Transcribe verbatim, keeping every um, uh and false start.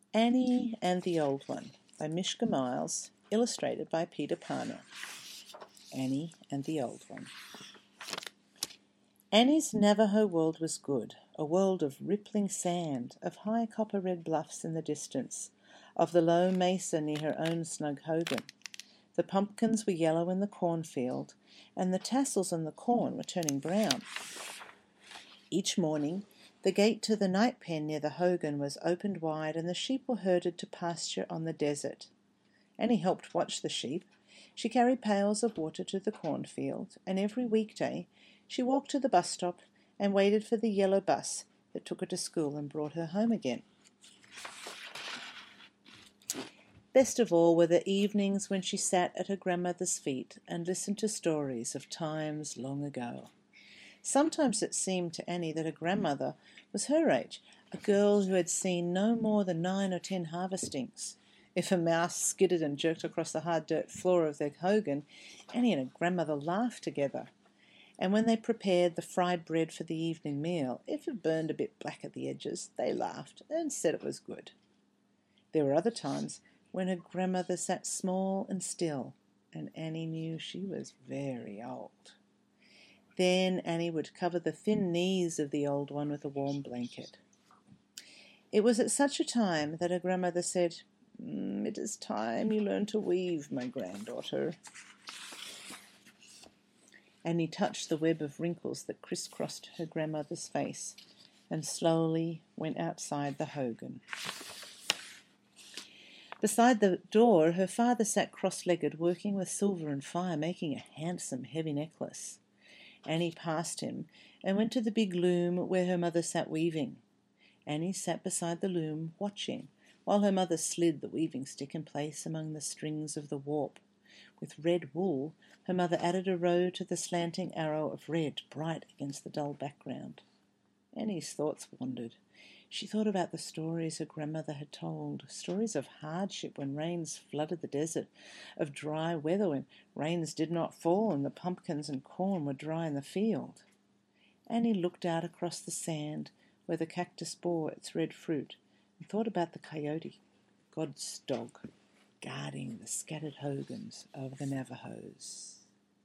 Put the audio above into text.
Annie and the Old One by Mishka Miles, illustrated by Peter Parner. Annie and the Old One. Annie's Navajo world was good, a world of rippling sand, of high copper-red bluffs in the distance, of the low mesa near her own snug hogan. The pumpkins were yellow in the cornfield, and the tassels on the corn were turning brown. Each morning, the gate to the night pen near the hogan was opened wide, and the sheep were herded to pasture on the desert. Annie helped watch the sheep. She carried pails of water to the cornfield, and every weekday she walked to the bus stop and waited for the yellow bus that took her to school and brought her home again. Best of all were the evenings when she sat at her grandmother's feet and listened to stories of times long ago. Sometimes it seemed to Annie that her grandmother was her age, a girl who had seen no more than nine or ten harvestings. If a mouse skidded and jerked across the hard dirt floor of their hogan, Annie and her grandmother laughed together. And when they prepared the fried bread for the evening meal, if it burned a bit black at the edges, they laughed and said it was good. There were other times when her grandmother sat small and still, and Annie knew she was very old. Then Annie would cover the thin knees of the old one with a warm blanket. It was at such a time that her grandmother said, mm, "It is time you learn to weave, my granddaughter." Annie touched the web of wrinkles that crisscrossed her grandmother's face and slowly went outside the hogan. Beside the door, her father sat cross-legged, working with silver and fire, making a handsome, heavy necklace. Annie passed him and went to the big loom where her mother sat weaving. Annie sat beside the loom, watching, while her mother slid the weaving stick in place among the strings of the warp. With red wool, her mother added a row to the slanting arrow of red, bright against the dull background. Annie's thoughts wandered. She thought about the stories her grandmother had told, stories of hardship when rains flooded the desert, of dry weather when rains did not fall and the pumpkins and corn were dry in the field. Annie looked out across the sand where the cactus bore its red fruit and thought about the coyote, God's dog, guarding the scattered hogans of the Navajos.